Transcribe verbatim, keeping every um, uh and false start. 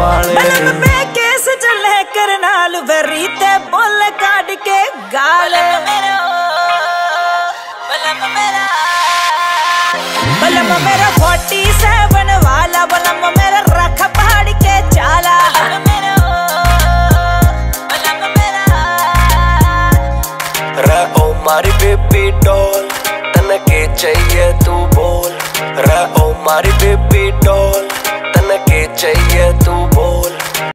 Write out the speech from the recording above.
वाले मैं केस चले करनाल वरी ते बोल काट के गाले बलम मेरा फोर्टी सेवन वाला बलम मेरा रख पहाड़ के चाला रे ओ मारी बेबी डॉल तन के चाहिए तू बोल रे ओ मारी बेबी डॉल तन के चाहिए